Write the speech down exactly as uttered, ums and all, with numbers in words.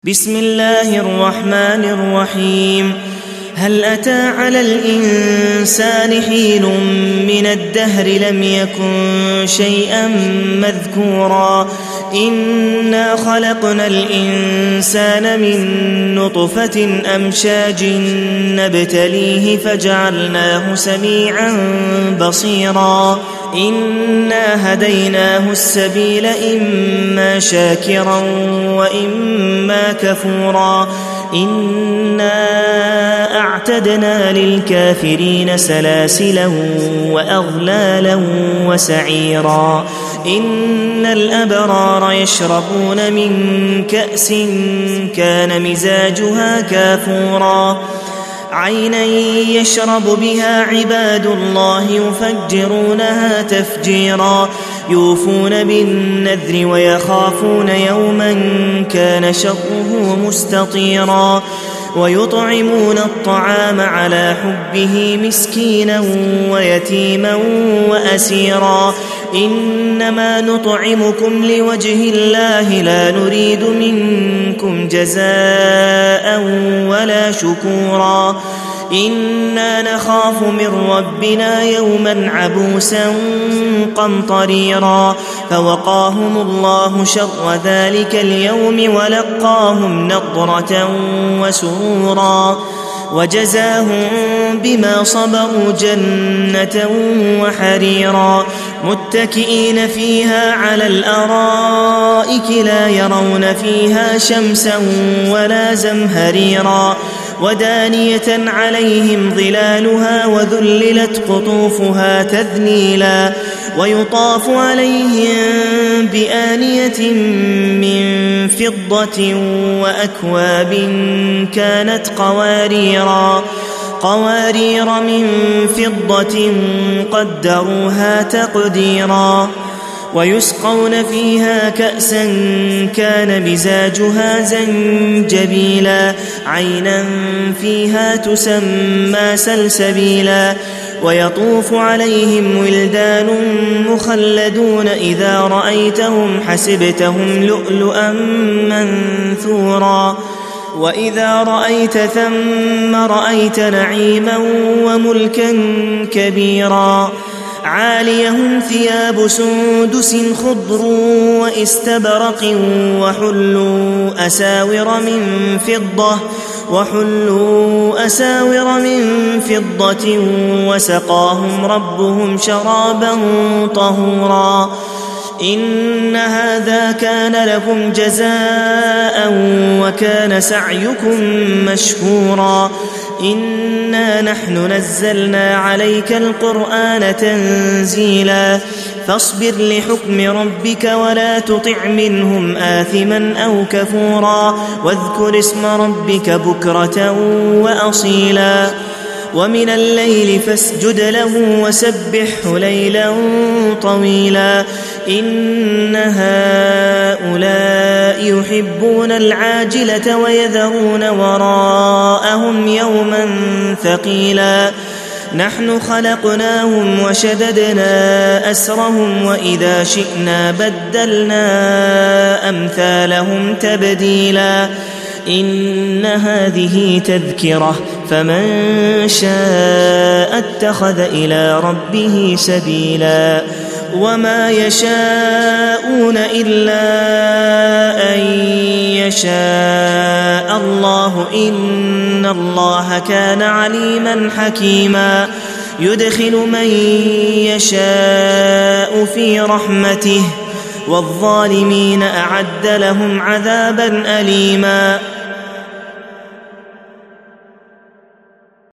بسم الله الرحمن الرحيم. هل أتى على الإنسان حين من الدهر لم يكن شيئا مذكورا إنا خلقنا الإنسان من نطفة أمشاج نبتليه فجعلناه سميعا بصيرا إنا هديناه السبيل إما شاكرا وإما كفورا إنا أعتدنا للكافرين سلاسلا وأغلالا وسعيرا إن الأبرار يشربون من كأس كان مزاجها كافورا عينا يشرب بها عباد الله يفجرونها تفجيرا يوفون بالنذر ويخافون يوما كان شره مستطيرا ويطعمون الطعام على حبه مسكينا ويتيما وأسيرا إنما نطعمكم لوجه الله لا نريد منكم جزاء ولا شكورا إنا نخاف من ربنا يوما عبوسا قمطريرا فوقاهم الله شر ذلك اليوم ولقاهم نضرة وسرورا وجزاهم بما صبروا جنة وحريرا متكئين فيها على الأرائك لا يرون فيها شمسا ولا زمهريرا ودانية عليهم ظلالها وذللت قطوفها تذليلا ويطاف عليهم بآنية من فضة وأكواب كانت قواريرا قوارير من فضة قدروها تقديرا ويسقون فيها كأسا كان مزاجها زنجبيلا عينا فيها تسمى سلسبيلا ويطوف عليهم ولدان مخلدون إذا رأيتهم حسبتهم لؤلؤا منثورا وإذا رأيت ثم رأيت نعيما وملكا كبيرا عاليهم ثياب سندس خضر واستبرق وحلوا أساور من فضة وحلوا أساور من فضة وسقاهم ربهم شرابا طهورا إن هذا كان لكم جزاء وكان سعيكم مشكورا إنا نحن نزلنا عليك القرآن تنزيلا فاصبر لحكم ربك ولا تطع منهم آثما أو كفورا واذكر اسم ربك بكرة وأصيلا ومن الليل فاسجد له وسبحه ليلا طويلا إن هؤلاء يحبون العاجلة ويذرون وراءهم يوما ثقيلا نحن خلقناهم وشددنا أسرهم وإذا شئنا بدلنا أمثالهم تبديلا إن هذه تذكرة فمن شاء اتخذ إلى ربه سبيلا وما يشاءون إلا أن يشاء الله إن الله كان عليما حكيما يدخل من يشاء في رحمته والظالمين أعد لهم عذابا أليما